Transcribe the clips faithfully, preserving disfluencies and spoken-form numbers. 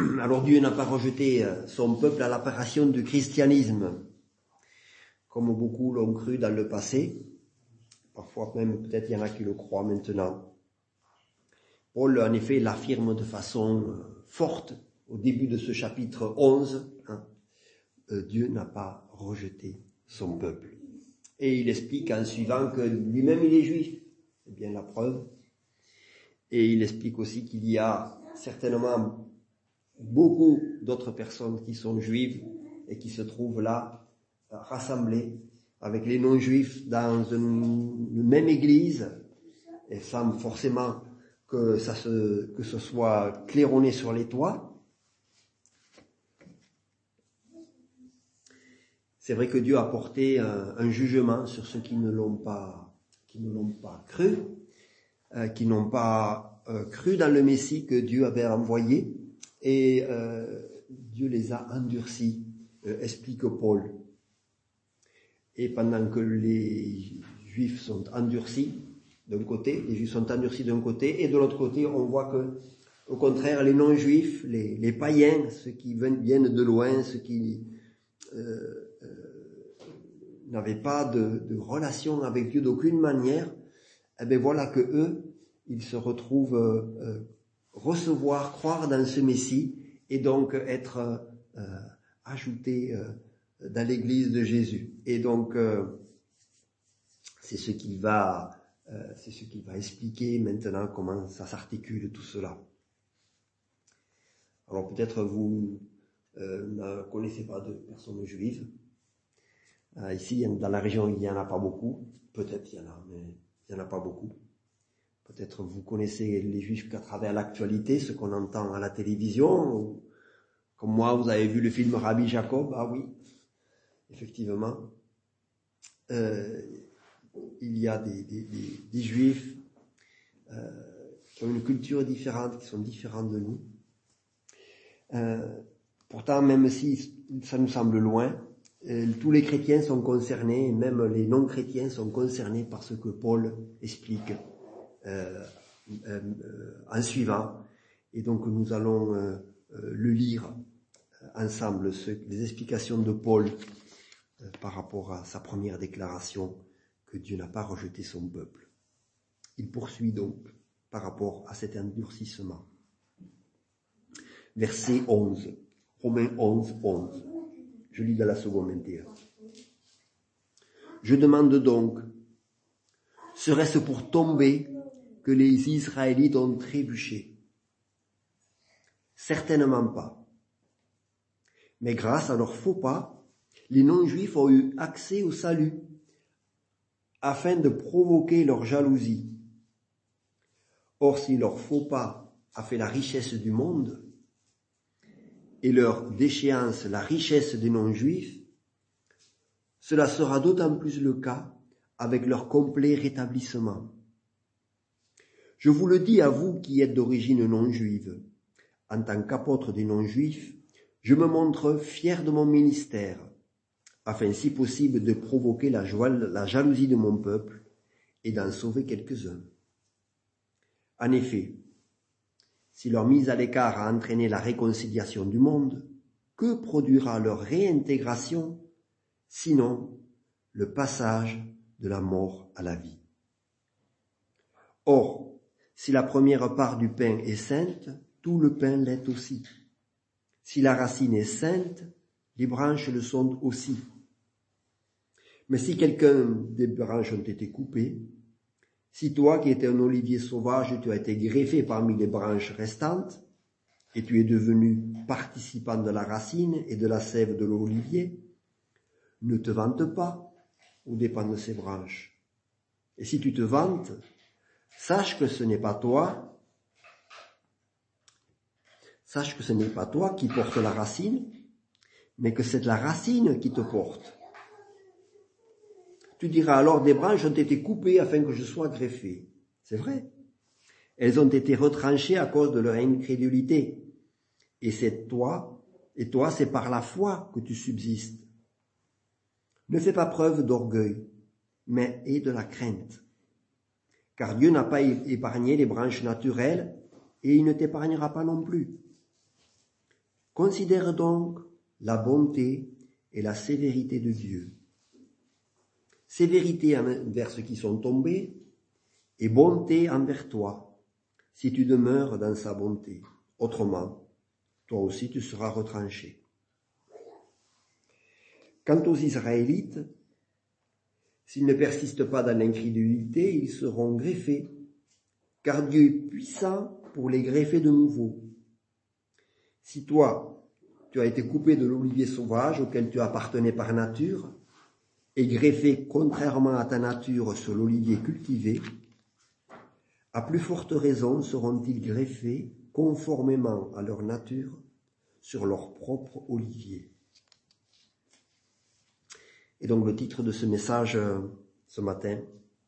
Alors Dieu n'a pas rejeté son peuple à l'apparition du christianisme, comme beaucoup l'ont cru dans le passé. Parfois même, peut-être il y en a qui le croient maintenant. Paul, en effet, l'affirme de façon forte au début de ce chapitre onze. Hein, Dieu n'a pas rejeté son peuple. Et il explique en suivant que lui-même il est juif. C'est bien la preuve. Et il explique aussi qu'il y a certainement beaucoup d'autres personnes qui sont juives et qui se trouvent là, rassemblées avec les non-juifs dans une même église, et sans forcément que ça se, que ce soit claironné sur les toits. C'est vrai que Dieu a porté un, un jugement sur ceux qui ne l'ont pas, qui ne l'ont pas cru, euh, qui n'ont pas euh, cru dans le Messie que Dieu avait envoyé, et euh, Dieu les a endurcis, euh, explique Paul. Et pendant que les Juifs sont endurcis d'un côté, les Juifs sont endurcis d'un côté, et de l'autre côté, on voit que, au contraire, les non-Juifs, les, les païens, ceux qui viennent de loin, ceux qui euh, euh, n'avaient pas de, de relation avec Dieu d'aucune manière, eh bien voilà que eux, ils se retrouvent euh, recevoir, croire dans ce Messie, et donc être euh, ajoutés euh, dans l'église de Jésus. Et donc, euh, c'est ce qui va, euh, c'est ce qui va expliquer maintenant comment ça s'articule tout cela. Alors peut-être vous euh, ne connaissez pas de personnes juives. Euh, ici, dans la région, il n'y en a pas beaucoup. Peut-être il y en a, mais il n'y en a pas beaucoup. Peut-être vous connaissez les juifs qu'à travers l'actualité, ce qu'on entend à la télévision. Ou, comme moi, vous avez vu le film Rabbi Jacob. Ah oui, effectivement. Euh, il y a des, des, des, des juifs euh, qui ont une culture différente, qui sont différents de nous. Euh, pourtant, même si ça nous semble loin, euh, tous les chrétiens sont concernés, et même les non-chrétiens sont concernés par ce que Paul explique euh, euh, euh, en suivant. Et donc nous allons euh, euh, le lire ensemble, ce, les explications de Paul euh, par rapport à sa première déclaration que Dieu n'a pas rejeté son peuple. Il poursuit donc par rapport à cet endurcissement. Verset onze, Romains onze, onze. Je lis dans la seconde intégrale. Je demande donc, serait-ce pour tomber que les Israélites ont trébuché? Certainement pas. Mais grâce à leurs faux pas, les non-juifs ont eu accès au salut, afin de provoquer leur jalousie. Or, si leur faux pas a fait la richesse du monde, et leur déchéance la richesse des non-juifs, cela sera d'autant plus le cas avec leur complet rétablissement. Je vous le dis à vous qui êtes d'origine non-juive, en tant qu'apôtre des non-juifs, je me montre fier de mon ministère, afin si possible de provoquer la, joie, la jalousie de mon peuple et d'en sauver quelques-uns. En effet, si leur mise à l'écart a entraîné la réconciliation du monde, que produira leur réintégration, sinon le passage de la mort à la vie? Or, si la première part du pain est sainte, tout le pain l'est aussi. Si la racine est sainte, les branches le sont aussi. Mais si quelqu'un des branches ont été coupées, si toi qui étais un olivier sauvage, tu as été greffé parmi les branches restantes, et tu es devenu participant de la racine et de la sève de l'olivier, ne te vante pas aux dépens de ces branches. Et si tu te vantes, sache que ce n'est pas toi, sache que ce n'est pas toi qui porte la racine, mais que c'est la racine qui te porte. Tu diras alors, des branches ont été coupées afin que je sois greffé. C'est vrai. Elles ont été retranchées à cause de leur incrédulité. Et c'est toi, et toi, c'est par la foi que tu subsistes. Ne fais pas preuve d'orgueil, mais aie de la crainte. Car Dieu n'a pas épargné les branches naturelles, et il ne t'épargnera pas non plus. Considère donc la bonté et la sévérité de Dieu. Sévérité envers ceux qui sont tombés et bonté envers toi, si tu demeures dans sa bonté. Autrement, toi aussi tu seras retranché. Quant aux Israélites, s'ils ne persistent pas dans l'incrédulité, ils seront greffés, car Dieu est puissant pour les greffer de nouveau. Si toi, tu as été coupé de l'olivier sauvage auquel tu appartenais par nature, et greffé contrairement à ta nature sur l'olivier cultivé, à plus forte raison seront-ils greffés conformément à leur nature sur leur propre olivier. Et donc le titre de ce message ce matin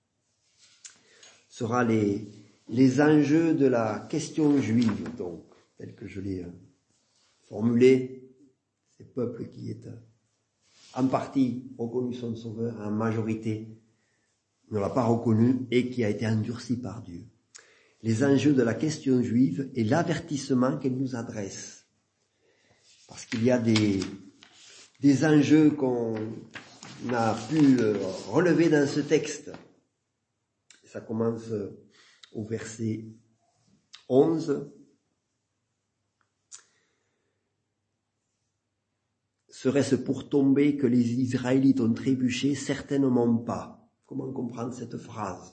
sera les, les enjeux de la question juive, donc, tel que je l'ai formulé, ces peuples qui est en partie reconnu son sauveur, en majorité ne l'a pas reconnu et qui a été endurci par Dieu. Les enjeux de la question juive et l'avertissement qu'elle nous adresse. Parce qu'il y a des, des enjeux qu'on a pu relever dans ce texte. Ça commence au verset onze. Serait-ce pour tomber que les Israélites ont trébuché? Certainement pas. Comment comprendre cette phrase?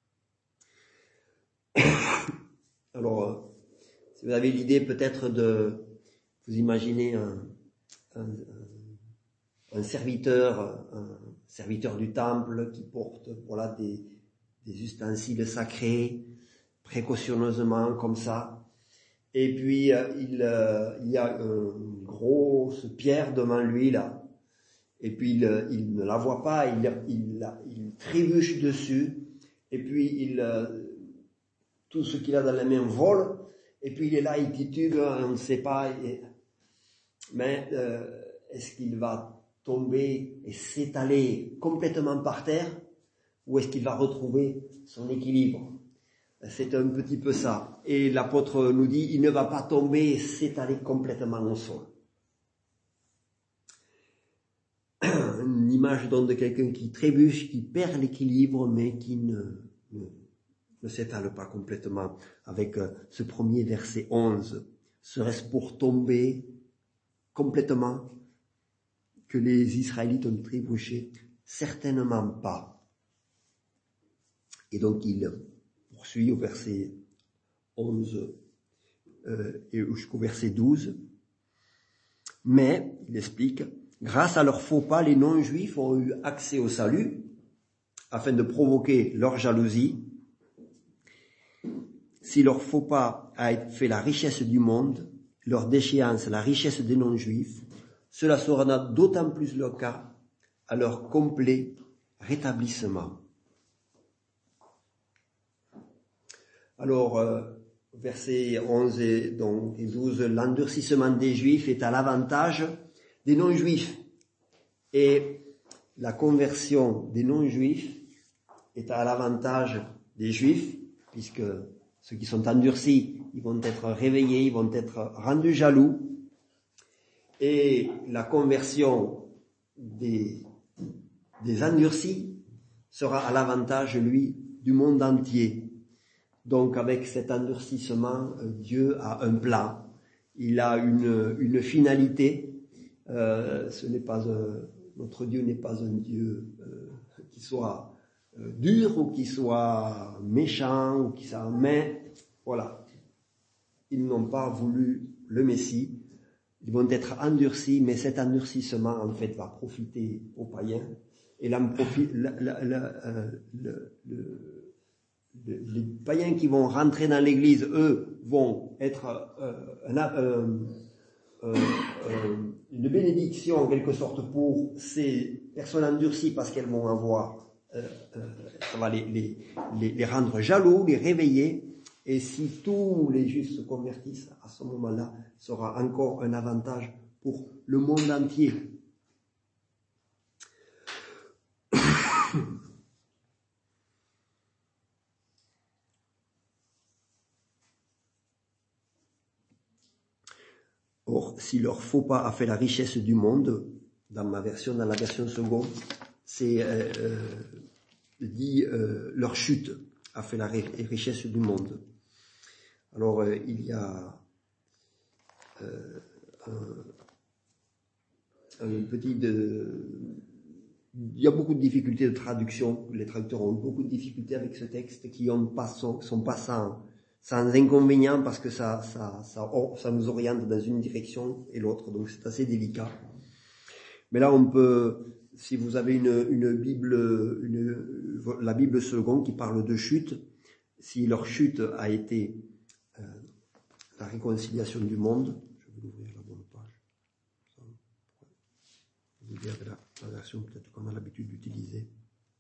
Alors, si vous avez l'idée peut-être de vous imaginer un, un, un serviteur, un serviteur du temple qui porte voilà des, des ustensiles sacrés précautionneusement comme ça. Et puis euh, il, euh, il y a une grosse pierre devant lui là. Et puis il, il ne la voit pas, il, il, il trébuche dessus. Et puis il, euh, tout ce qu'il a dans la main vole. Et puis il est là, il titube, on ne sait pas. Et, mais euh, est-ce qu'il va tomber et s'étaler complètement par terre, ou est-ce qu'il va retrouver son équilibre? C'est un petit peu ça. Et l'apôtre nous dit, il ne va pas tomber et s'étaler complètement au sol. Une image donc de quelqu'un qui trébuche, qui perd l'équilibre, mais qui ne, ne, ne s'étale pas complètement. Avec ce premier verset onze, serait-ce pour tomber complètement que les Israélites ont trébuché? Certainement pas. Et donc il poursuit au verset onze euh, et jusqu'au verset douze. Mais, il explique, grâce à leurs faux pas, les non-juifs ont eu accès au salut, afin de provoquer leur jalousie. Si leur faux pas a fait la richesse du monde, leur déchéance la richesse des non-juifs, cela sera d'autant plus le cas à leur complet rétablissement. Alors, euh, versets onze et, donc, et douze, l'endurcissement des Juifs est à l'avantage des non-Juifs. Et la conversion des non-Juifs est à l'avantage des Juifs, puisque ceux qui sont endurcis, ils vont être réveillés, ils vont être rendus jaloux. Et la conversion des, des endurcis sera à l'avantage, lui, du monde entier. Donc avec cet endurcissement, Dieu a un plan, il a une, une finalité. Euh, ce n'est pas un, notre Dieu n'est pas un Dieu euh, qui soit euh, dur ou qui soit méchant ou qui soit, mais voilà, ils n'ont pas voulu le Messie. Ils vont être endurcis, mais cet endurcissement en fait va profiter aux païens et là, profite, la, la, la, euh, le, le les païens qui vont rentrer dans l'église, eux, vont être euh, un, euh, euh, euh, une bénédiction en quelque sorte pour ces personnes endurcies parce qu'elles vont avoir, euh, euh, ça va les, les, les, les rendre jaloux, les réveiller. Et si tous les juifs se convertissent, à ce moment-là, ce sera encore un avantage pour le monde entier. Or, si leur faux pas a fait la richesse du monde, dans ma version, dans la version seconde, c'est euh, euh, dit euh, leur chute a fait la richesse du monde. Alors, euh, il y a euh, un, un petit de, il y a beaucoup de difficultés de traduction. Les traducteurs ont beaucoup de difficultés avec ce texte qui ont pas sont, sont pas sans, sans inconvénient parce que ça, ça, ça, ça nous oriente dans une direction et l'autre. Donc c'est assez délicat. Mais là, on peut, si vous avez une, une Bible, une, la Bible seconde qui parle de chute, si leur chute a été euh, la réconciliation du monde, je vais ouvrir la bonne page. Je vais dire la, la version peut-être qu'on a l'habitude d'utiliser.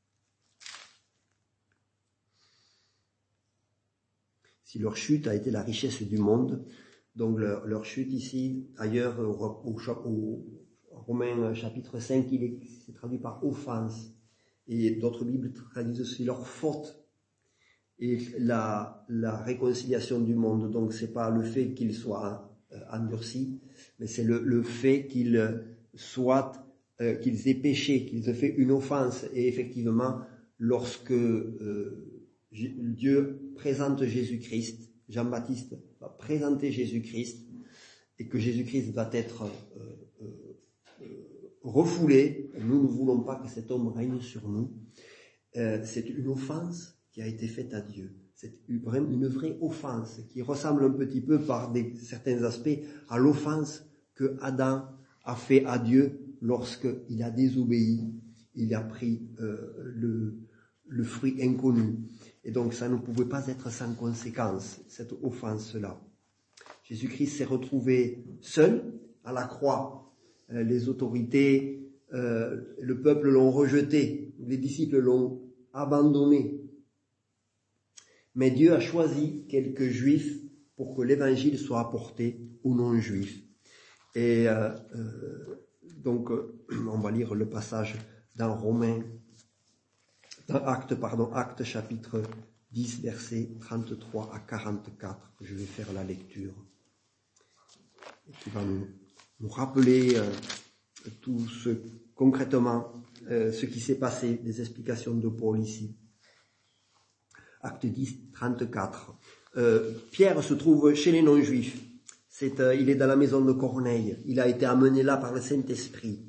Si leur chute a été la richesse du monde, donc leur, leur chute ici, ailleurs au, au, au Romains chapitre cinq, il est, c'est traduit par offense. Et d'autres Bibles traduisent aussi leur faute. Et la, la réconciliation du monde, donc c'est pas le fait qu'il soit euh, endurci, mais c'est le, le fait qu'ils soient, euh, qu'ils aient péché, qu'ils aient fait une offense. Et effectivement, lorsque euh, Dieu présente Jésus-Christ, Jean-Baptiste va présenter Jésus-Christ, et que Jésus-Christ va être euh, euh, refoulé, nous ne voulons pas que cet homme règne sur nous, euh, c'est une offense qui a été faite à Dieu. C'est une vraie offense qui ressemble un petit peu par des, certains aspects à l'offense que Adam a fait à Dieu lorsqu'il a désobéi, il a pris euh, le, le fruit inconnu. Et donc ça ne pouvait pas être sans conséquence, cette offense-là. Jésus-Christ s'est retrouvé seul à la croix. Euh, les autorités, euh, le peuple l'ont rejeté, les disciples l'ont abandonné. Mais Dieu a choisi quelques juifs pour que l'évangile soit apporté aux non-juifs. Et euh, euh, donc, euh, on va lire le passage dans Romains, dans Actes, pardon, Actes chapitre dix, versets trente-trois à quarante-quatre. Je vais faire la lecture. Et qui va nous, nous rappeler euh, tout ce, concrètement, euh, ce qui s'est passé, des explications de Paul ici. Acte dix, trente-quatre. Euh, Pierre se trouve chez les non-juifs. C'est, euh, il est dans la maison de Corneille. Il a été amené là par le Saint-Esprit.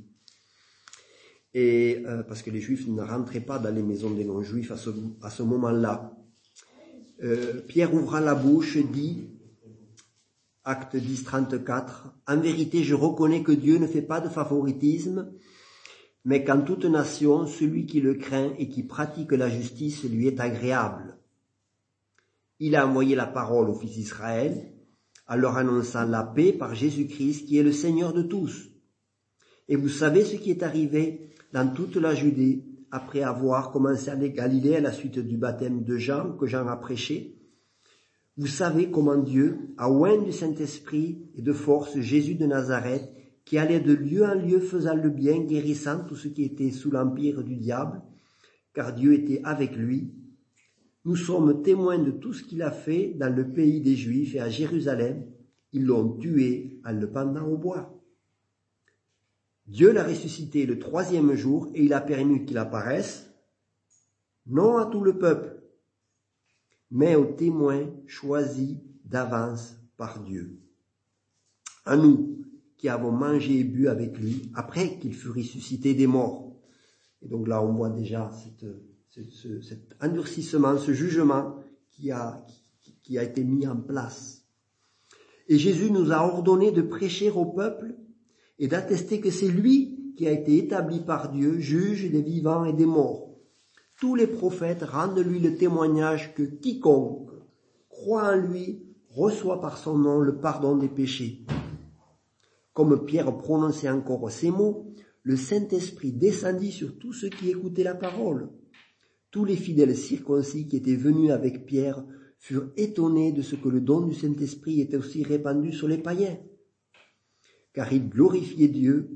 Et euh, parce que les Juifs ne rentraient pas dans les maisons des non-Juifs à ce, à ce moment-là. Euh, Pierre ouvra la bouche et dit, Acte dix, trente-quatre, « En vérité, je reconnais que Dieu ne fait pas de favoritisme, mais qu'en toute nation, celui qui le craint et qui pratique la justice lui est agréable. Il a envoyé la parole aux fils d'Israël, en leur annonçant la paix par Jésus-Christ, qui est le Seigneur de tous. Et vous savez ce qui est arrivé dans toute la Judée, après avoir commencé à Galilée à la suite du baptême de Jean, que Jean a prêché. Vous savez comment Dieu a oint du Saint-Esprit et de force Jésus de Nazareth, qui allait de lieu en lieu faisant le bien, guérissant tout ce qui était sous l'empire du diable, car Dieu était avec lui. Nous sommes témoins de tout ce qu'il a fait dans le pays des Juifs et à Jérusalem. Ils l'ont tué en le pendant au bois. Dieu l'a ressuscité le troisième jour et il a permis qu'il apparaisse, non à tout le peuple, mais aux témoins choisis d'avance par Dieu. À nous, qui avons mangé et bu avec lui, après qu'il fut ressuscité des morts. Et donc là, on voit déjà cette, ce, ce, cet endurcissement, ce jugement qui a, qui, qui a été mis en place. Et Jésus nous a ordonné de prêcher au peuple et d'attester que c'est lui qui a été établi par Dieu, juge des vivants et des morts. Tous les prophètes rendent lui le témoignage que quiconque croit en lui reçoit par son nom le pardon des péchés. Comme Pierre prononçait encore ces mots, le Saint-Esprit descendit sur tous ceux qui écoutaient la parole. Tous les fidèles circoncis qui étaient venus avec Pierre furent étonnés de ce que le don du Saint-Esprit était aussi répandu sur les païens. Car ils glorifiaient Dieu,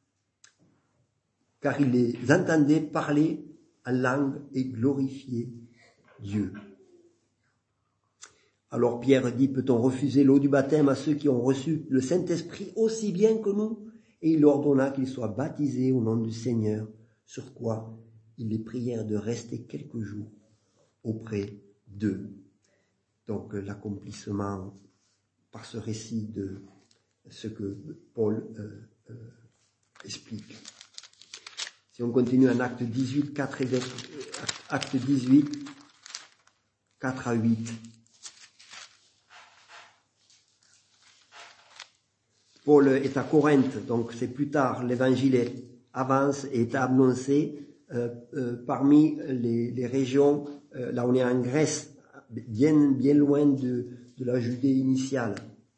car ils les entendaient parler en langue et glorifier Dieu. Alors Pierre dit, peut-on refuser l'eau du baptême à ceux qui ont reçu le Saint-Esprit aussi bien que nous? Et il ordonna qu'ils soient baptisés au nom du Seigneur, sur quoi ils les prièrent de rester quelques jours auprès d'eux. Donc l'accomplissement par ce récit de ce que Paul euh, euh, explique. Si on continue en acte dix-huit, quatre et vingt, acte dix-huit, quatre à huit. Paul est à Corinthe, donc c'est plus tard, l'évangile est, avance et est annoncé euh, euh, parmi les, les régions, euh, là on est en Grèce, bien, bien loin de, de la Judée initiale.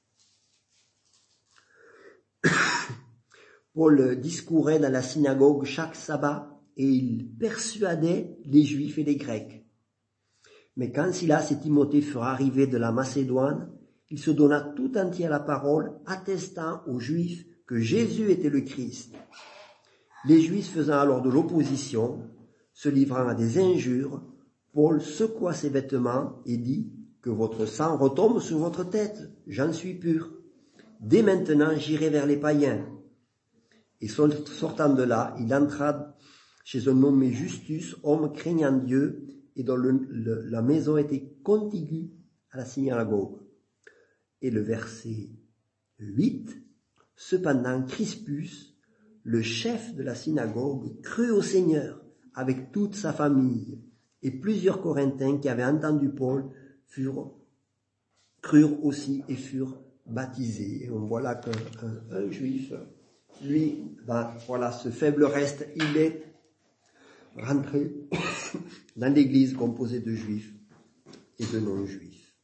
Paul discourait dans la synagogue chaque sabbat et il persuadait les Juifs et les Grecs. Mais quand Silas et Timothée furent arrivés de la Macédoine, il se donna tout entier à la parole, attestant aux Juifs que Jésus était le Christ. Les Juifs faisant alors de l'opposition, se livrant à des injures, Paul secoua ses vêtements et dit que votre sang retombe sur votre tête, j'en suis pur. Dès maintenant, j'irai vers les païens. Et sortant de là, il entra chez un nommé Justus, homme craignant Dieu, et dont le, le, la maison était contiguë à la synagogue. Et le verset huit, cependant Crispus, le chef de la synagogue, crut au Seigneur avec toute sa famille, et plusieurs Corinthiens qui avaient entendu Paul furent, crurent aussi et furent baptisés. Et on voit là qu'un un, un juif, lui, ben, voilà, ce faible reste, il est rentré dans l'église composée de juifs et de non-juifs.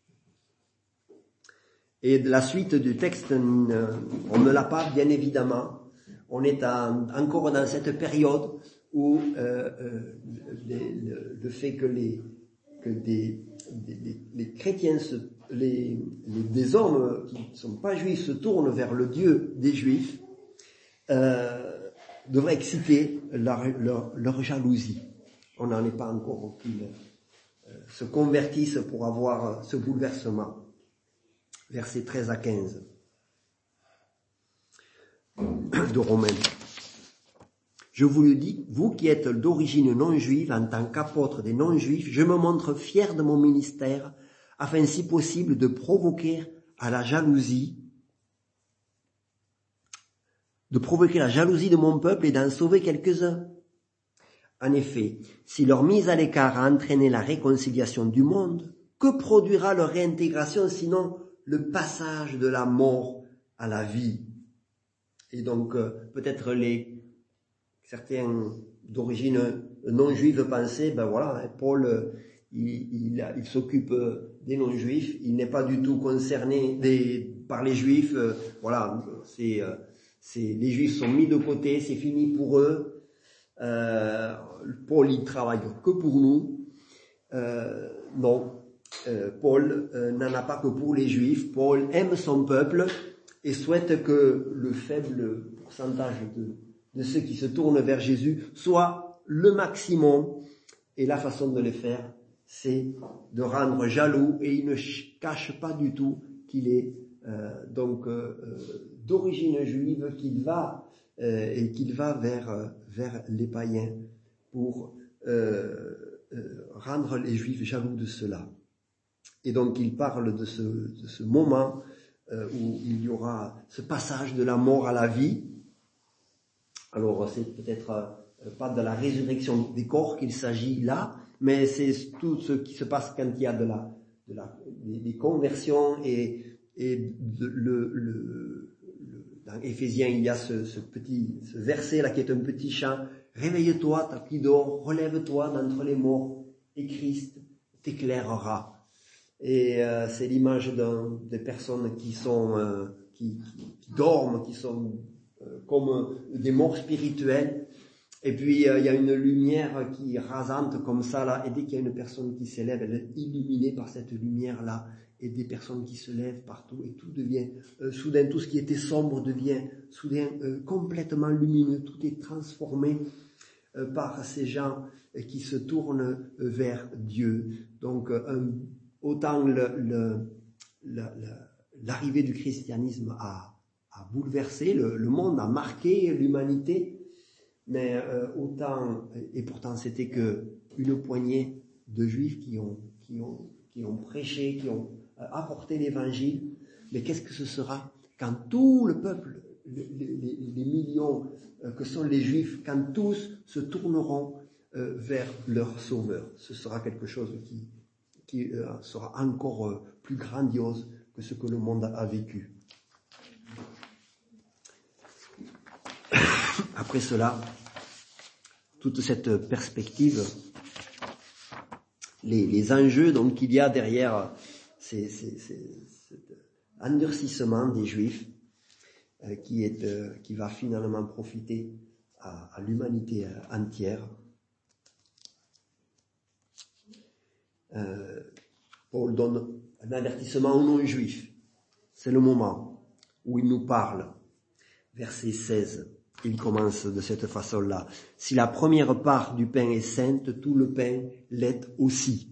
Et de la suite du texte, on ne l'a pas, bien évidemment. On est en, encore dans cette période où euh, euh, les, le, le fait que les que des, des, des les chrétiens, se, les, les des hommes qui ne sont pas juifs se tournent vers le Dieu des Juifs, euh, devrait exciter leur, leur, leur jalousie. On n'en est pas encore qu'ils euh, se convertissent pour avoir ce bouleversement. Versets treize à quinze de Romains. Je vous le dis, vous qui êtes d'origine non juive, en tant qu'apôtre des non-juifs, je me montre fier de mon ministère, afin si possible de provoquer à la jalousie, de provoquer la jalousie de mon peuple et d'en sauver quelques-uns. En effet, si leur mise à l'écart a entraîné la réconciliation du monde, que produira leur réintégration sinon le passage de la mort à la vie? Et donc, euh, peut-être les certains d'origine non juive pensaient, ben voilà, Paul, euh, il, il, il s'occupe des non-juifs, il n'est pas du tout concerné des, par les juifs, euh, voilà, c'est, euh, c'est, les juifs sont mis de côté, c'est fini pour eux. Euh, Paul, il travaille que pour nous. Euh, non. Euh, Paul euh, n'en a pas que pour les Juifs. Paul aime son peuple et souhaite que le faible pourcentage de, de ceux qui se tournent vers Jésus soit le maximum. Et la façon de le faire, c'est de rendre jaloux. Et il ne cache pas du tout qu'il est euh, donc euh, d'origine juive, qu'il va euh, et qu'il va vers vers les païens pour euh, euh, rendre les Juifs jaloux de cela. Et donc il parle de ce, de ce moment euh, où il y aura ce passage de la mort à la vie. Alors c'est peut-être euh, pas de la résurrection des corps qu'il s'agit là, mais c'est tout ce qui se passe quand il y a de la, de la, des, des conversions et, et de, le, le, le, dans Éphésiens il y a ce, ce petit ce verset là qui est un petit chant. Réveille-toi, toi qui dors, relève-toi d'entre les morts et Christ t'éclairera. Et euh, c'est l'image d'un, des personnes qui sont euh, qui, qui, qui dorment, qui sont euh, comme des morts spirituels. Et puis euh, il y a une lumière qui rasante comme ça là, et dès qu'il y a une personne qui s'élève, elle est illuminée par cette lumière là, et des personnes qui se lèvent partout, et tout devient euh, soudain, tout ce qui était sombre devient soudain euh, complètement lumineux, tout est transformé euh, par ces gens euh, qui se tournent euh, vers Dieu. Donc un autant le, le, la, la, l'arrivée du christianisme a, a bouleversé le, le monde, a marqué l'humanité, mais euh, autant, et pourtant c'était que une poignée de juifs qui ont, qui ont, qui ont prêché, qui ont euh, apporté l'évangile. Mais qu'est-ce que ce sera quand tout le peuple, les, les, les millions euh, que sont les juifs, quand tous se tourneront euh, vers leur sauveur? Ce sera quelque chose qui, qui euh, sera encore euh, plus grandiose que ce que le monde a vécu. Après cela, toute cette perspective, les, les enjeux donc qu'il y a derrière ces, ces, ces, cet endurcissement des Juifs, euh, qui est euh, qui va finalement profiter à, à l'humanité entière. Euh, Paul donne un avertissement aux non-juifs. C'est le moment où il nous parle. Verset seize, il commence de cette façon-là. Si la première part du pain est sainte, tout le pain l'est aussi.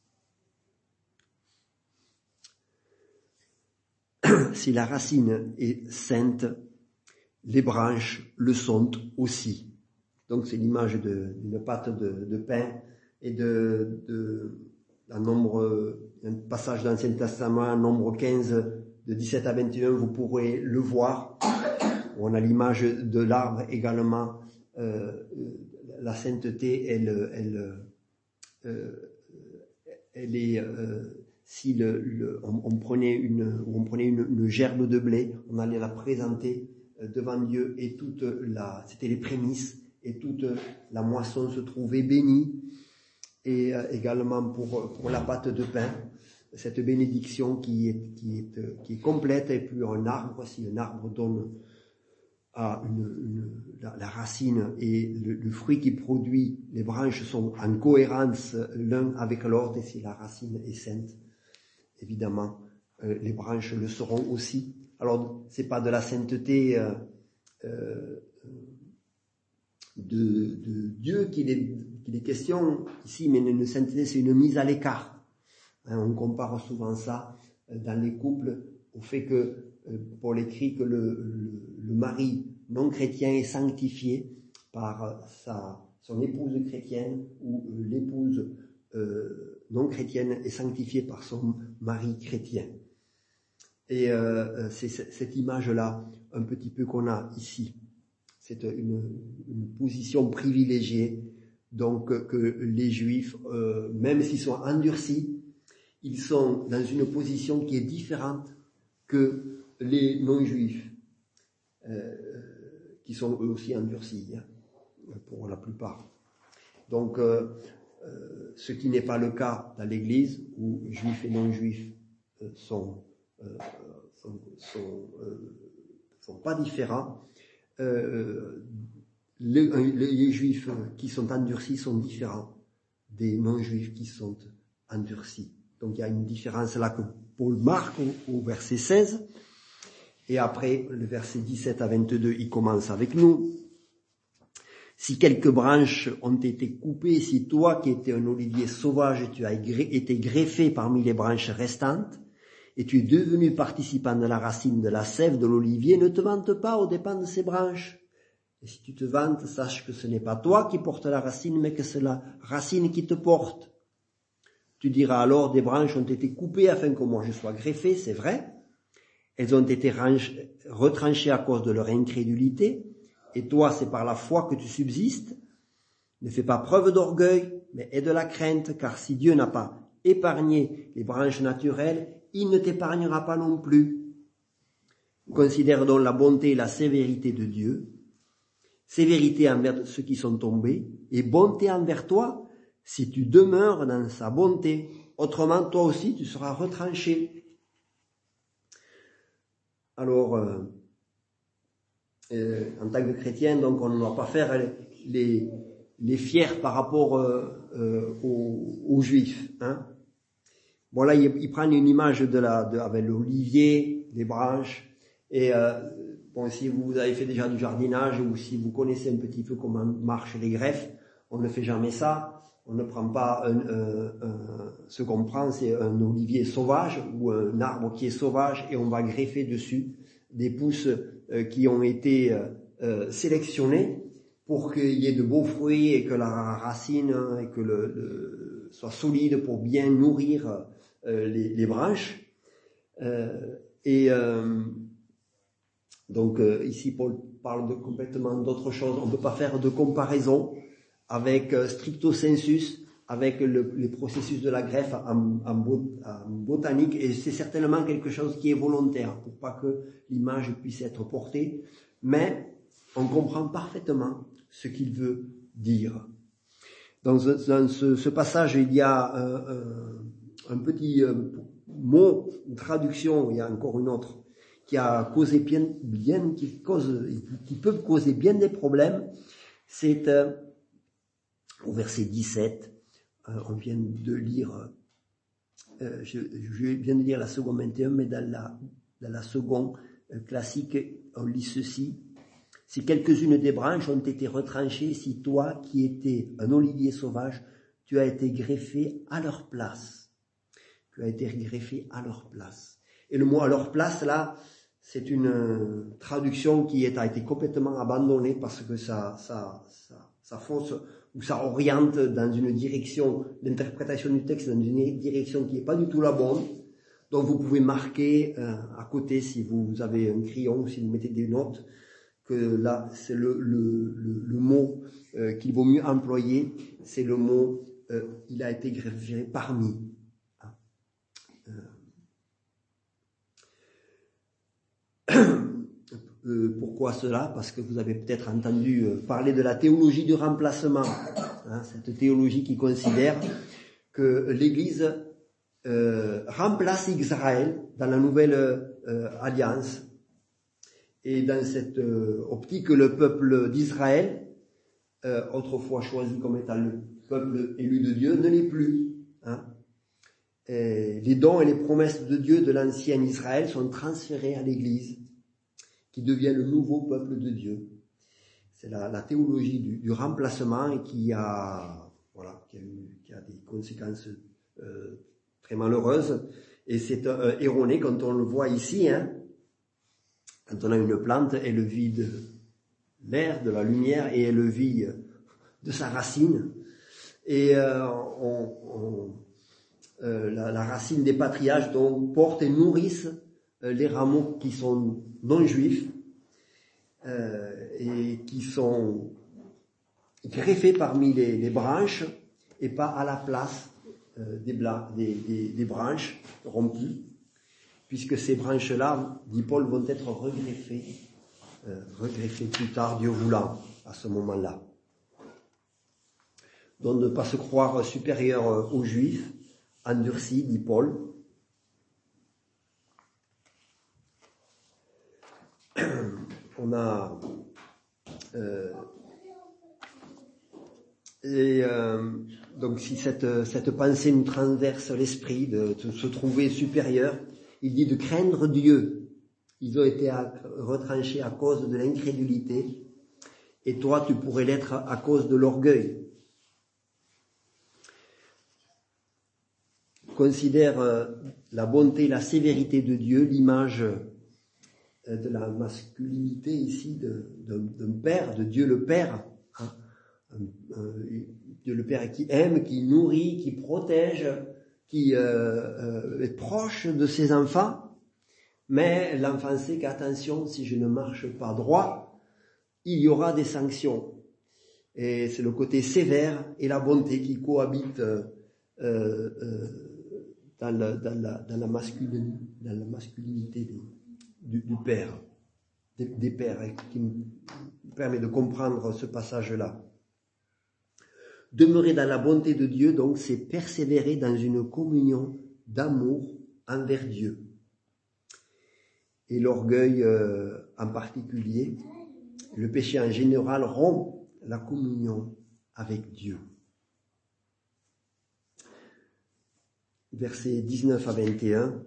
Si la racine est sainte, les branches le sont aussi. Donc c'est l'image de, d'une pâte de, de pain et de, de un nombre, un passage dans l'Ancien Testament, nombre quinze, de dix-sept à vingt et un, vous pourrez le voir. On a l'image de l'arbre également. Euh, la sainteté, elle, elle, euh, elle est, euh, si le, le, on, on prenait une, on prenait une, une gerbe de blé, on allait la présenter devant Dieu et toute la, c'était les prémices et toute la moisson se trouvait bénie. Et euh, également pour, pour la pâte de pain, cette bénédiction qui est, qui est, qui est complète, et puis un arbre, si un arbre donne à une, une, la, la racine et le, le fruit qu'il produit, les branches sont en cohérence l'un avec l'autre, et si la racine est sainte, évidemment, euh, les branches le seront aussi. Alors, c'est pas de la sainteté euh, euh, de, de Dieu qu'il est, qu'il est question ici, mais une sainteté, c'est une mise à l'écart. Hein, on compare souvent ça euh, dans les couples au fait que euh, Paul écrit que le, le, le mari non chrétien est sanctifié par euh, sa, son épouse chrétienne, ou euh, l'épouse euh, non chrétienne est sanctifiée par son mari chrétien. Et euh, c'est cette image-là un petit peu qu'on a ici. C'est une, une position privilégiée, donc que les Juifs, euh, même s'ils sont endurcis, ils sont dans une position qui est différente que les non-Juifs, euh, qui sont eux aussi endurcis, hein, pour la plupart. Donc, euh, euh, ce qui n'est pas le cas dans l'Église, où Juifs et non-Juifs euh, sont, euh, sont, sont, euh, sont pas différents. Euh, les, les Juifs qui sont endurcis sont différents des non-Juifs qui sont endurcis. Donc il y a une différence là que Paul marque au, au verset seize, et après le verset dix-sept à vingt-deux, il commence avec nous. Si quelques branches ont été coupées, si toi qui étais un olivier sauvage, tu as été greffé parmi les branches restantes, et tu es devenu participant de la racine de la sève de l'olivier, ne te vante pas aux dépens de ces branches. Et si tu te vantes, sache que ce n'est pas toi qui portes la racine, mais que c'est la racine qui te porte. Tu diras alors, des branches ont été coupées afin que moi je sois greffé, c'est vrai. Elles ont été retranchées à cause de leur incrédulité, et toi c'est par la foi que tu subsistes. Ne fais pas preuve d'orgueil, mais aie de la crainte, car si Dieu n'a pas épargné les branches naturelles, il ne t'épargnera pas non plus. Considère donc la bonté et la sévérité de Dieu, sévérité envers ceux qui sont tombés, et bonté envers toi, si tu demeures dans sa bonté. Autrement, toi aussi, tu seras retranché. Alors, euh, euh, en tant que chrétien, donc, on ne doit pas faire les, les fiers par rapport euh, euh, aux, aux Juifs, hein. Bon, là, ils, ils prennent une image de la, de, avec l'olivier, les branches, et euh, bon, si vous avez fait déjà du jardinage, ou si vous connaissez un petit peu comment marchent les greffes, on ne fait jamais ça. On ne prend pas un, un, un, ce qu'on prend, c'est un olivier sauvage ou un arbre qui est sauvage et on va greffer dessus des pousses euh, qui ont été euh, sélectionnées pour qu'il y ait de beaux fruits et que la racine et que le, le soit solide pour bien nourrir euh, les, les branches. Euh, et euh, donc euh, ici Paul parle de complètement d'autre chose. On ne peut pas faire de comparaison avec euh, stricto sensus, avec le, les processus de la greffe en, en, bot, en botanique, et c'est certainement quelque chose qui est volontaire pour pas que l'image puisse être portée, mais on comprend parfaitement ce qu'il veut dire. Dans, dans ce, ce passage, il y a euh, un petit euh, mot, une traduction, il y a encore une autre, qui a causé bien, bien qui cause, qui peut causer bien des problèmes. C'est euh, au verset dix-sept, euh, on vient de lire, euh, je, je viens de lire la seconde vingt et un, mais dans la, dans la seconde euh, classique, on lit ceci. Si quelques-unes des branches ont été retranchées, si toi, qui étais un olivier sauvage, tu as été greffé à leur place. Tu as été greffé à leur place. Et le mot à leur place, là, c'est une traduction qui a été complètement abandonnée parce que ça, ça, ça, ça fausse ou ça oriente dans une direction d'interprétation du texte, dans une direction qui n'est pas du tout la bonne. Donc vous pouvez marquer euh, à côté, si vous avez un crayon, si vous mettez des notes, que là c'est le, le, le, le mot euh, qu'il vaut mieux employer, c'est le mot euh, il a été greffé parmi. Euh, Euh, pourquoi cela? Parce que vous avez peut-être entendu euh, parler de la théologie du remplacement, hein, cette théologie qui considère que l'Église euh, remplace Israël dans la nouvelle euh, alliance, et dans cette euh, optique, le peuple d'Israël, euh, autrefois choisi comme étant le peuple élu de Dieu, ne l'est plus. Hein. Et les dons et les promesses de Dieu de l'ancien Israël sont transférés à l'Église, qui devient le nouveau peuple de Dieu. C'est la, la théologie du, du remplacement et qui a, voilà, qui a, eu, qui a des conséquences euh, très malheureuses. Et c'est euh, erroné quand on le voit ici, hein, quand on a une plante, elle vit de l'air, de la lumière, et elle vit de sa racine. Et euh, on, on, euh, la, la racine des patriarches donc porte et nourrissent euh, les rameaux qui sont non juifs euh, et qui sont greffés parmi les, les branches et pas à la place euh, des, bla, des, des, des branches rompues, puisque ces branches-là, dit Paul, vont être regreffées, euh, regreffées plus tard, Dieu voulant, à ce moment-là. Donc ne pas se croire supérieur aux Juifs, endurcis, dit Paul. On a euh, et euh, donc si cette cette pensée nous transverse l'esprit de, de se trouver supérieur, il dit de craindre Dieu. Ils ont été à, retranchés à cause de l'incrédulité, et toi tu pourrais l'être à cause de l'orgueil. Considère euh, la bonté, la sévérité de Dieu, l'image de la masculinité ici de, de, d'un père, de Dieu le Père, hein, Dieu le Père qui aime, qui nourrit, qui protège, qui euh, euh, est proche de ses enfants, mais l'enfant sait qu'attention, si je ne marche pas droit, il y aura des sanctions. Et c'est le côté sévère et la bonté qui cohabitent euh, euh, dans, le, dans, la, dans, la masculine, dans la masculinité des Du, du Père, des, des Pères, et qui nous permet de comprendre ce passage-là. Demeurer dans la bonté de Dieu, donc, c'est persévérer dans une communion d'amour envers Dieu. Et l'orgueil euh, en particulier, le péché en général, rompt la communion avec Dieu. Versets dix-neuf à vingt et un.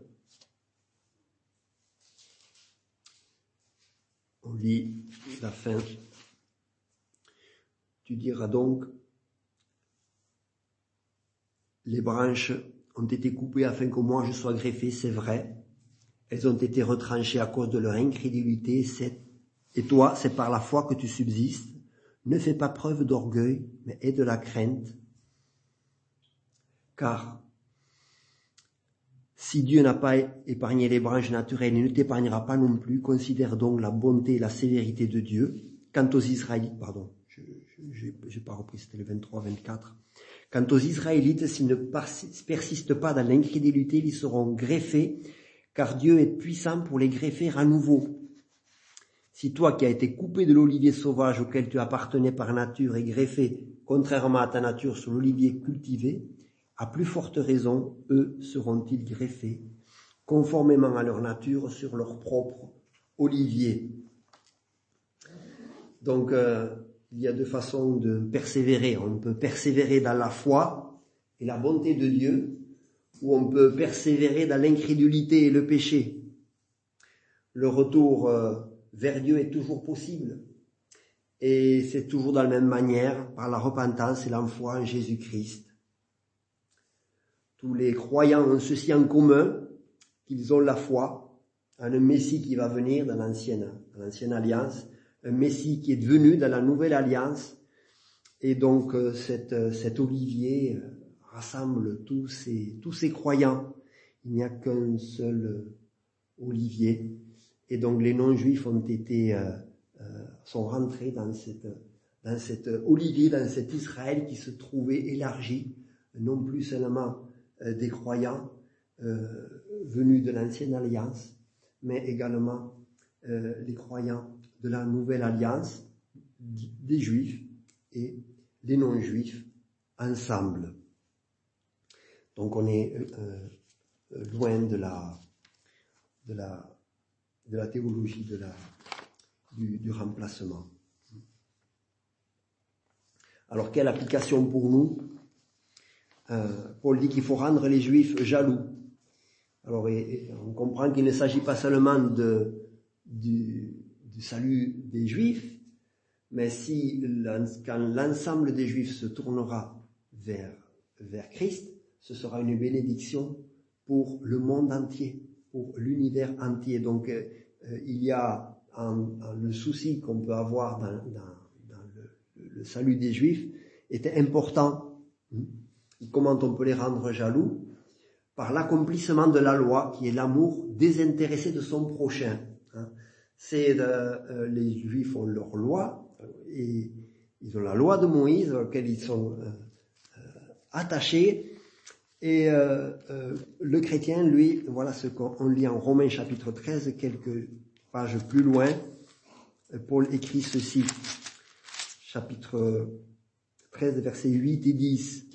On lit la fin. Tu diras donc, les branches ont été coupées afin que moi je sois greffé, c'est vrai. Elles ont été retranchées à cause de leur incrédulité. C'est, et toi, c'est par la foi que tu subsistes. Ne fais pas preuve d'orgueil, mais aie de la crainte. Car si Dieu n'a pas épargné les branches naturelles, il ne t'épargnera pas non plus. Considère donc la bonté et la sévérité de Dieu. Quant aux Israélites, pardon, je n'ai pas repris, c'était le vingt-trois vingt-quatre. Quant aux Israélites, s'ils ne persistent pas dans l'incrédulité, ils seront greffés, car Dieu est puissant pour les greffer à nouveau. Si toi qui as été coupé de l'olivier sauvage auquel tu appartenais par nature et greffé, contrairement à ta nature, sur l'olivier cultivé, à plus forte raison, eux seront-ils greffés, conformément à leur nature, sur leur propre olivier. Donc, euh, il y a deux façons de persévérer. On peut persévérer dans la foi et la bonté de Dieu, ou on peut persévérer dans l'incrédulité et le péché. Le retour euh, vers Dieu est toujours possible. Et c'est toujours de la même manière, par la repentance et la foi en Jésus-Christ. Tous les croyants ont ceci en commun, qu'ils ont la foi en un Messie qui va venir dans l'ancienne, dans l'ancienne alliance, un Messie qui est devenu dans la nouvelle alliance. Et donc cet, cet olivier rassemble tous ces, tous ces croyants. Il n'y a qu'un seul olivier. Et donc les non-juifs ont été, euh, euh, sont rentrés dans cette, dans cet olivier, dans cet Israël qui se trouvait élargi, non plus seulement euh, des croyants euh, venus de l'ancienne alliance, mais également euh, les croyants de la nouvelle alliance, des juifs et des non-juifs ensemble. Donc on est euh, loin de la, de la de la théologie de la, du, du remplacement. Alors, quelle application pour nous? euh, Paul dit qu'il faut rendre les Juifs jaloux. Alors, et, et on comprend qu'il ne s'agit pas seulement de, du, du salut des Juifs, mais si quand l'ensemble des Juifs se tournera vers, vers Christ, ce sera une bénédiction pour le monde entier, pour l'univers entier. Donc euh, il y a un, un, le souci qu'on peut avoir dans, dans, dans le, le salut des Juifs était important. Et comment on peut les rendre jaloux? Par l'accomplissement de la loi, qui est l'amour désintéressé de son prochain. Hein. C'est de, euh, les Juifs ont leur loi, et ils ont la loi de Moïse, à laquelle ils sont euh, euh, attachés. Et euh, euh, le chrétien, lui, voilà ce qu'on lit en Romains chapitre treize, quelques pages plus loin. Paul écrit ceci, chapitre treize, versets huit et dix.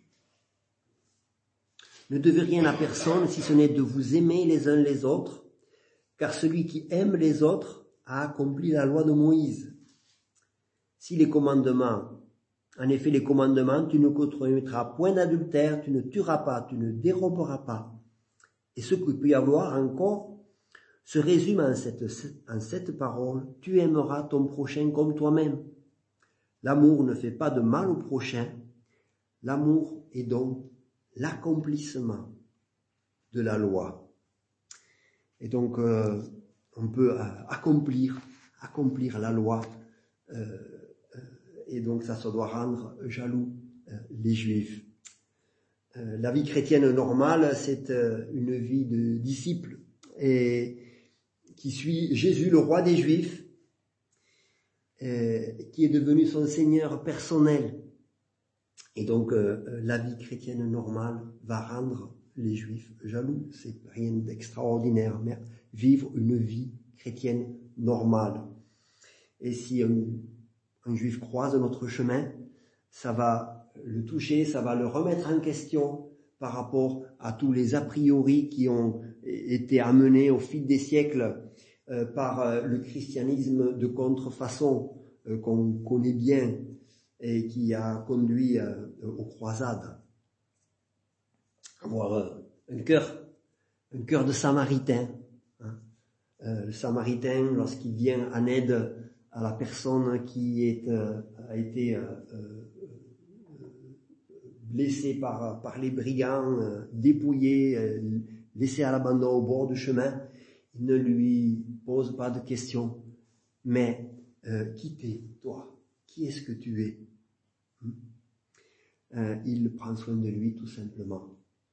Ne devez rien à personne si ce n'est de vous aimer les uns les autres, car celui qui aime les autres a accompli la loi de Moïse. Si les commandements, en effet les commandements, tu ne commettras point d'adultère, tu ne tueras pas, tu ne déroberas pas. Et ce qu'il peut y avoir encore se résume en cette, en cette parole, tu aimeras ton prochain comme toi-même. L'amour ne fait pas de mal au prochain, l'amour est donc l'accomplissement de la loi. Et donc, euh, on peut euh, accomplir, accomplir la loi, euh, euh, et donc ça se doit rendre jaloux euh, les Juifs. Euh, la vie chrétienne normale, c'est euh, une vie de disciple et qui suit Jésus, le roi des Juifs, euh, qui est devenu son Seigneur personnel. Et donc, euh, la vie chrétienne normale va rendre les Juifs jaloux. C'est rien d'extraordinaire, mais vivre une vie chrétienne normale. Et si un, un Juif croise notre chemin, ça va le toucher, ça va le remettre en question par rapport à tous les a priori qui ont été amenés au fil des siècles euh, par euh, le christianisme de contrefaçon euh, qu'on connaît bien et qui a conduit euh, aux croisades. Avoir euh, un cœur, un cœur de samaritain. Hein. Euh, le samaritain, lorsqu'il vient en aide à la personne qui est, euh, a été euh, euh, blessé par, par les brigands, euh, dépouillé, euh, laissé à l'abandon au bord du chemin, il ne lui pose pas de questions. Mais euh, qui t'es, toi? Qui est-ce que tu es? hmm euh, Il prend soin de lui tout simplement.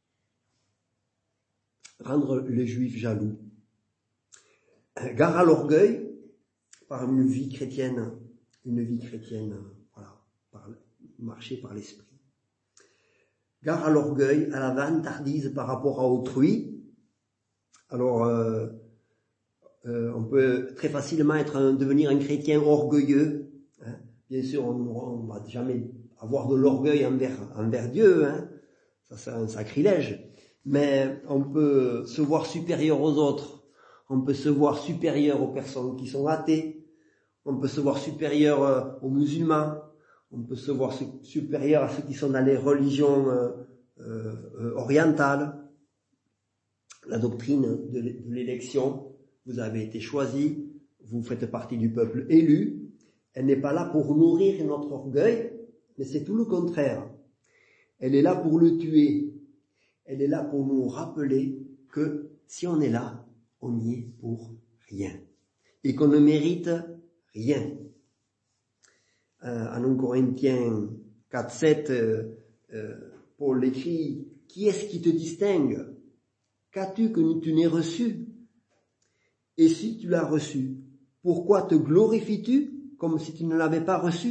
Rendre le juif jaloux. Gare à l'orgueil par une vie chrétienne, une vie chrétienne, voilà, par, marcher par l'esprit. Gare à l'orgueil, à la vantardise par rapport à autrui. Alors, euh, euh, on peut très facilement être un, devenir un chrétien orgueilleux. Hein. Bien sûr, on ne va jamais avoir de l'orgueil envers, envers Dieu. Hein. Ça, c'est un sacrilège. Mais on peut se voir supérieur aux autres. On peut se voir supérieur aux personnes qui sont athées. On peut se voir supérieur euh, aux musulmans. On peut se voir su- supérieur à ceux qui sont dans les religions euh, euh, orientales. La doctrine de l'élection, vous avez été choisi, vous faites partie du peuple élu. Elle n'est pas là pour nourrir notre orgueil, mais c'est tout le contraire. Elle est là pour le tuer. Elle est là pour nous rappeler que si on est là, on y est pour rien. Et qu'on ne mérite rien. Euh, en un Corinthiens quatre, sept, euh, euh, Paul écrit, « Qui est-ce qui te distingue ? Qu'as-tu que tu n'aies reçu ? Et si tu l'as reçu, pourquoi te glorifies-tu comme si tu ne l'avais pas reçu ?»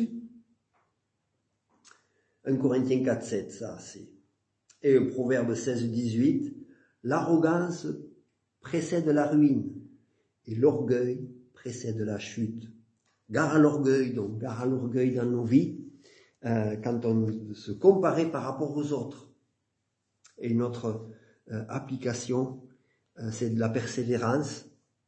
un Corinthiens quatre, sept, ça c'est. Et le Proverbe seize, dix-huit, « L'arrogance précède la ruine et l'orgueil précède la chute. » Gare à l'orgueil, donc gare à l'orgueil dans nos vies, euh, quand on se compare par rapport aux autres. Et notre euh, application, euh, c'est de la persévérance,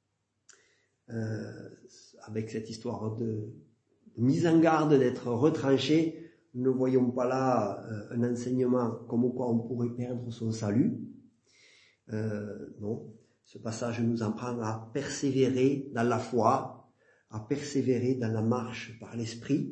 euh, avec cette histoire de, de mise en garde, d'être retranché. Nous ne voyons pas là euh, un enseignement comme quoi on pourrait perdre son salut. Euh, non, ce passage nous apprend à persévérer dans la foi, à persévérer dans la marche par l'esprit.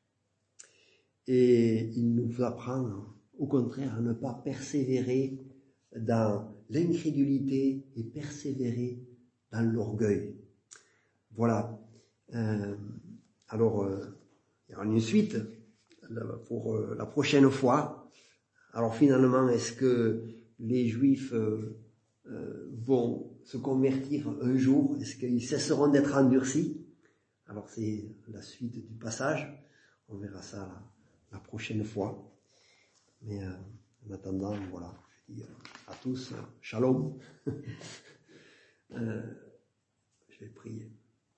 Et il nous apprend, au contraire, à ne pas persévérer dans l'incrédulité et persévérer dans l'orgueil. Voilà. Euh, alors, euh, il y aura une suite pour euh, la prochaine fois. Alors finalement, est-ce que les Juifs euh, euh, vont se convertir un jour? Est-ce qu'ils cesseront d'être endurcis? Alors c'est la suite du passage. On verra ça la, la prochaine fois. Mais euh, en attendant, voilà, je dis à tous, shalom. euh, je vais prier.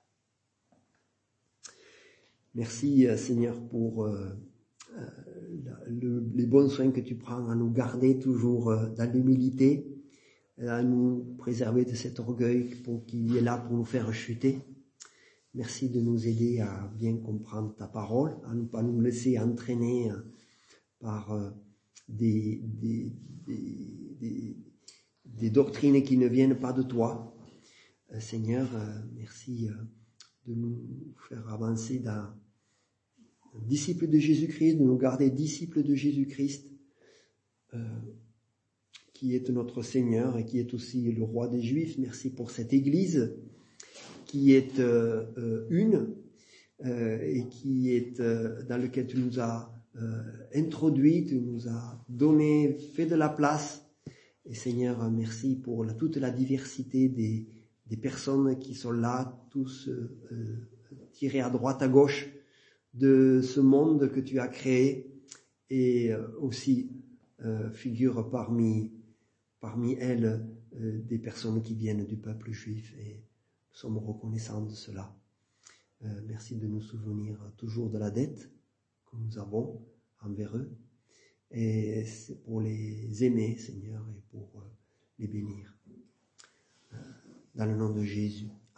Merci Seigneur pour euh, euh, le, les bons soins que tu prends à nous garder toujours euh, dans l'humilité, à nous préserver de cet orgueil pour qu'il est là pour nous faire chuter. Merci de nous aider à bien comprendre ta parole, à ne pas nous laisser entraîner par euh, des, des, des, des, des doctrines qui ne viennent pas de toi. Euh, Seigneur, euh, merci euh, de nous faire avancer dans disciples de Jésus-Christ, de nous garder disciples de Jésus-Christ, euh, qui est notre Seigneur et qui est aussi le roi des Juifs. Merci pour cette Église qui est euh, euh, une euh, et qui est euh, dans laquelle tu nous as euh, introduit, tu nous as donné, fait de la place. Et Seigneur, merci pour la, toute la diversité des, des personnes qui sont là, tous euh, tirés à droite, à gauche de ce monde que tu as créé, et euh, aussi euh, figure parmi, parmi elles euh, des personnes qui viennent du peuple juif, et nous sommes reconnaissants de cela. Euh, merci de nous souvenir toujours de la dette que nous avons envers eux, et c'est pour les aimer, Seigneur, et pour euh, les bénir. Euh, dans le nom de Jésus.